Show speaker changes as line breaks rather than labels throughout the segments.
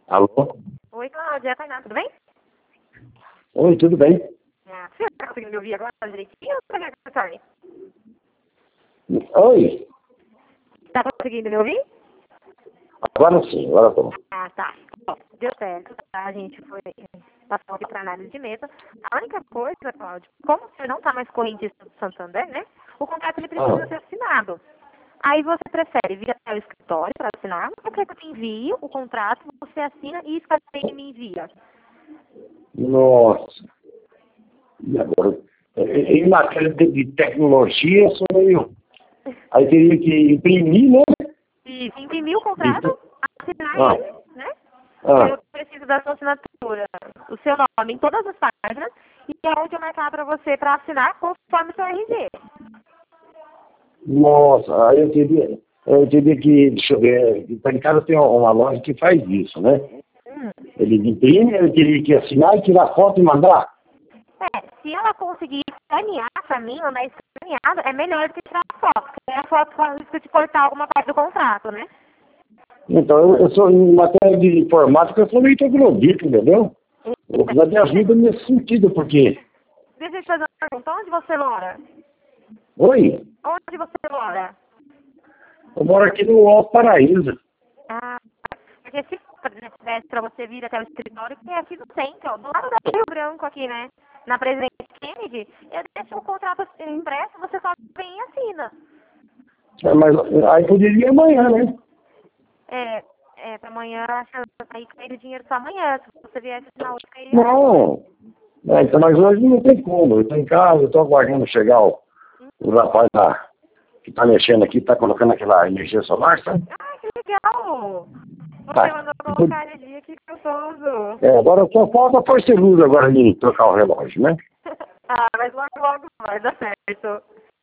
Alô?
Oi, Cláudia, Tainá, tudo bem?
Oi, tudo bem?
Você está conseguindo me ouvir agora direitinho ou você quer que eu retorne?
Oi?
Tá conseguindo me ouvir?
Agora sim, agora estou.
Ah, tá. Bom, deu certo, tá? A gente passou aqui para análise de mesa. A única coisa, Cláudio, como você não está mais correntista do Santander, né? O contrato ele precisa ser assinado. Aí você prefere vir até o escritório para assinar, ou quer que eu te envie o contrato, você assina e escaneia e me envia?
Nossa. E agora? Em matéria de tecnologia, sou eu. Aí teria que imprimir, né?
E imprimir o contrato, assinar
Ah,
ele, né?
ah,
Eu preciso da sua assinatura, o seu nome em todas as páginas e aonde eu marcar para você para assinar conforme o seu RG.
nossa, aí eu teria que, deixa eu ver, em casa tem uma loja que faz isso, né? Ele imprime, eu teria que assinar e tirar foto e mandar.
Se ela conseguir escanear para mim, mandar escaneado, é melhor do que tirar a foto, porque a foto com risco de cortar alguma parte do contrato, né?
Então, eu sou, em matéria de informática, eu sou meio troglodita, entendeu? Eu vou precisar de ajuda nesse sentido, porque...
Deixa eu te fazer uma pergunta, onde você mora?
Oi?
Onde você mora?
Eu moro aqui no Alto Paraíso.
Ah, porque se tivesse para você vir até o escritório, que é aqui no centro, do lado da Rio Branco aqui, né? Na Presidente Kennedy, eu deixo o contrato impresso, você só vem e assina.
Mas aí poderia ir amanhã, né?
Para amanhã, acho que aí cairia o dinheiro só amanhã. Se você viesse assinar hoje, cairia.
Não. Então, mas hoje não tem como. Eu estou em casa, eu estou aguardando chegar o rapaz lá, que está mexendo aqui, está colocando aquela energia solar, sabe?
Ah, que legal! Você
Tá.
mandou colocar energia, que gostoso.
Agora só falta força e luz agora ali, trocar o relógio, né?
Ah, mas logo vai dar certo.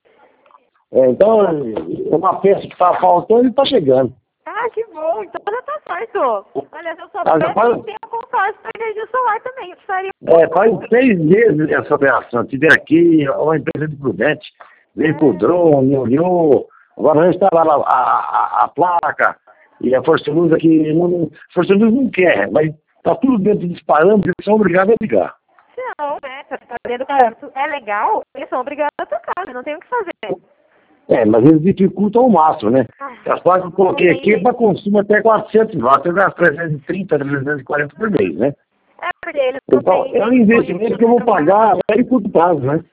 Então, uma peça que está faltando e está chegando.
Ah, que bom! Então já tá certo. Olha, se eu
Já faz,
soubesse, tem a consórcio para energia solar também. Eu precisaria.
faz 6 meses essa operação. Tive aqui uma empresa de Prudente, veio com o drone, olhou, agora já instalaram a placa, e a Força Luz aqui, Força Luz não quer, mas está tudo dentro dos parâmetros, eles são obrigados a ligar.
Não, né? Tá dentro do parâmetro. É legal, eles são obrigados a tocar, não tem o que fazer.
Mas eles dificultam ao máximo, né? As placas que eu coloquei aqui para consumo até 400 watts, eu gasto 330, 340 por mês, né?
É porque eles não
Então,
têm.
é um investimento que eu vou pagar a médio e curto prazo, né?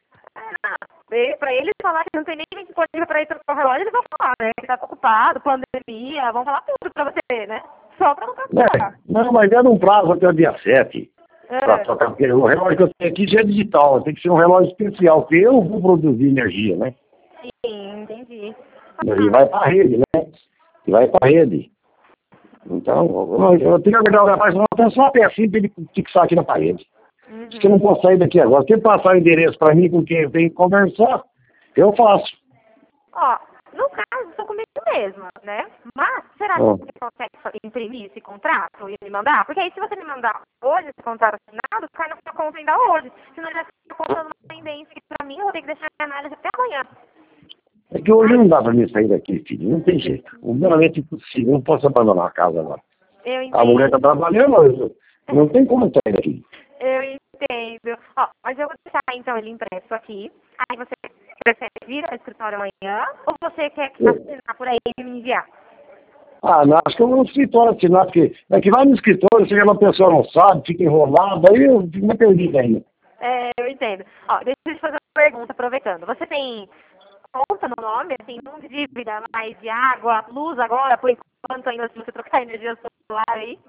Pra eles falar que não tem nem disponível para ir trocar o relógio, eles vão falar, né? Que tá ocupado, pandemia, vão falar tudo pra você, né? Só pra não trocar.
Não, mas é num prazo até o dia 7. Para trocar, porque o relógio que eu tenho aqui já é digital, tem que ser um relógio especial, porque eu vou produzir energia, né?
Sim, entendi.
E vai para a rede, né? E vai para a rede. Então, eu tenho que aguardar o rapaz, não tem só uma pecinha para ele fixar aqui na parede. Diz que eu não posso sair daqui agora. Se ele passar o endereço para mim com quem eu tenho que conversar, eu faço.
Ó, no caso, estou comigo mesmo, né? Mas, será que você consegue imprimir esse contrato e me mandar? Porque aí, se você me mandar hoje esse contrato assinado, cai na sua conta ainda hoje. Senão já fica contando uma pendência que pra mim eu vou ter que deixar a análise até amanhã.
É que hoje não dá para mim sair daqui, filho. Não tem jeito. Humanamente impossível. Não posso abandonar a casa agora.
Eu entendo.
A mulher está trabalhando, não tem como sair daqui.
Eu entendo. Ó, mas eu vou deixar então ele impresso aqui. Aí você prefere vir ao escritório amanhã ou você quer que assinar por aí e me enviar?
Não, acho que eu vou no escritório assinar, porque é que vai no escritório, chega uma pessoa não sabe, fica enrolada, aí eu fico mais perdido ainda.
Eu entendo. Ó, deixa eu te fazer uma pergunta, aproveitando. Você tem conta no nome, assim, não de dívida, mais de água, luz agora, por enquanto ainda, se você trocar energia solar aí?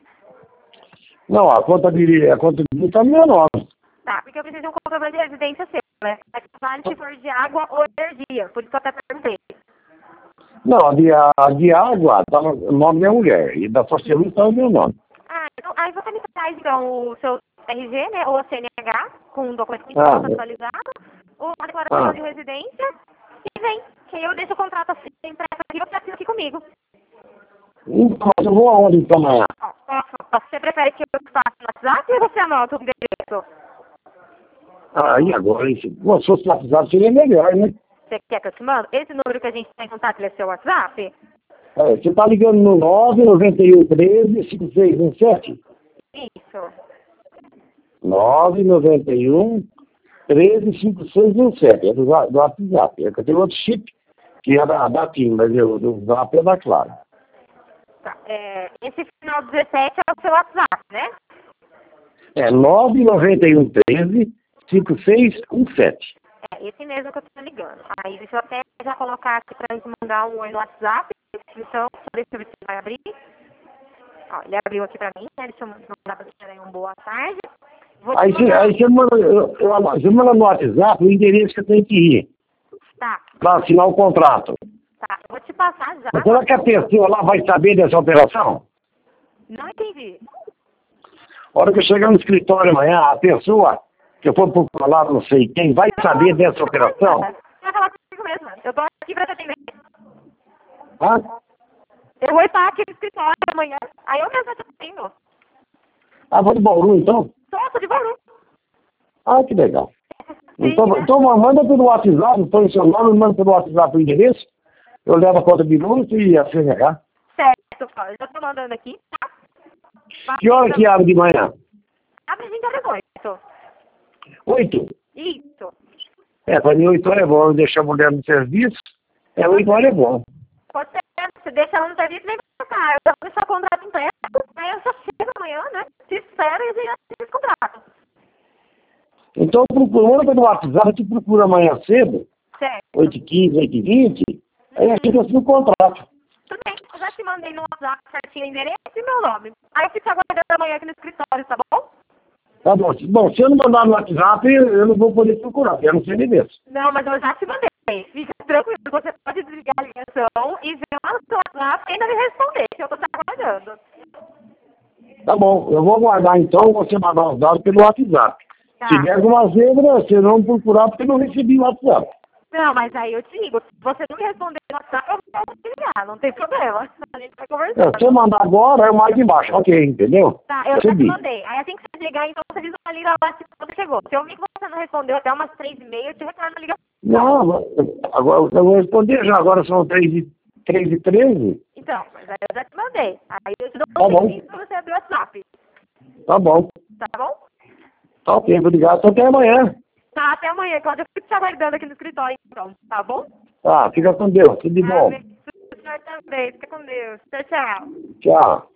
Não, a conta de luz está no meu nome.
Tá, porque eu preciso de um comprovante de residência seu, né? Vale se for de água ou energia, por isso que eu até perguntei.
Não, a de água está no nome da minha mulher, e da Força Luz está no meu nome.
Então, aí você me traz, então, o seu RG, né, ou a CNH, com um documento muito atualizado, ou uma declaração de residência, e vem, que aí eu deixo o contrato assim, impresso aqui, você assina aqui comigo.
Então, eu vou aonde então amanhã?
Você prefere que eu faça no WhatsApp ou você anota o endereço?
E agora, se fosse no WhatsApp seria melhor, né?
Você quer que eu te mando? Esse número que a gente tem em contato, ele é seu WhatsApp?
Você está ligando no 99113-5617?
Isso.
991-13-5617. É do WhatsApp. É que eu tenho outro chip, que é da TIM, mas do Zap é da Claro.
Tá. Esse final 17 é o seu WhatsApp, né?
É 991-13-5617.
Esse mesmo que eu tô ligando. Aí deixa eu até já colocar aqui pra gente mandar um oi no WhatsApp. Então, só deixa eu ver se ele vai abrir. Ó, ele abriu aqui pra mim, né? Deixa eu mandar pra você aí uma boa tarde.
Aí você manda no WhatsApp o endereço que eu tenho que ir.
Tá.
Para assinar o contrato.
Tá, eu vou te passar já.
Mas será que a pessoa lá vai saber dessa operação?
Não entendi.
A hora que eu chegar no escritório amanhã, a pessoa que eu for procurar lá, não sei quem, vai saber dessa operação?
Você vai falar comigo mesmo. Eu tô aqui pra te atender.
Hã?
Eu vou estar aqui no escritório amanhã. Aí eu mesmo te atendo.
Ah, vou de Bauru, então?
Tô de Bauru.
Ah, que legal.
Sim,
Então
né?
manda pelo WhatsApp, põe o seu nome, manda pelo WhatsApp o endereço, eu levo a conta de luz e a CNH.
Certo, Paulo. Já tô mandando aqui, tá?
Que hora que abre de manhã?
Abre 20 horas 8.
8?
Isso.
Para mim 8 horas é bom, eu deixar a mulher no serviço, 8 horas é bom.
Pode ser. Você deixa ela no serviço, nem vai ficar. Eu já vou deixar o contrato inteiro. Aí eu só chego amanhã, né? Te espero e já esse contrato.
Então, manda pelo WhatsApp, a gente procura amanhã cedo,
Certo.
8h15, 8h20, aí a gente assina o contrato.
Tudo bem. Eu já te mandei no WhatsApp certinho o endereço e meu nome. Aí eu fico aguardando amanhã aqui no escritório, tá bom?
Tá bom. Bom, se eu não mandar no WhatsApp, eu não vou poder procurar, porque eu não sei endereço.
Não, mas eu já te mandei. Fica tranquilo, você pode desligar a ligação e ver lá no seu WhatsApp e ainda me responder, que eu tô te aguardando.
Tá bom, eu vou aguardar então você mandar os dados pelo WhatsApp.
Tá.
Se tiver alguma zebra, você não procurar porque eu não recebi o WhatsApp.
Não, mas aí eu te ligo. Se você não me responder no WhatsApp, eu vou te ligar, não tem problema. A gente vai
Se
conversando.
você mandar agora, é o mais de baixo, ok, entendeu?
Tá, eu já te
Recebi.
mandei. Aí assim que você ligar, então você visualiza lá se você chegou. Se eu vi que você não respondeu até umas 3h30, eu te retorno a ligação.
Não, agora eu vou responder já, agora são 3h13.
Então, mas aí eu já te mandei. Aí eu te dou
Tá
um
bom.
tempinho pra você abrir o WhatsApp.
Tá bom.
Tá bom?
Tá ok, obrigado. Então até amanhã.
Tá, até amanhã, Cláudia. Eu fico te aguardando aqui no escritório, então. Tá bom?
Tá, fica com Deus, tudo de bom.
O senhor também. Fica com Deus. Tchau, tchau.
Tchau.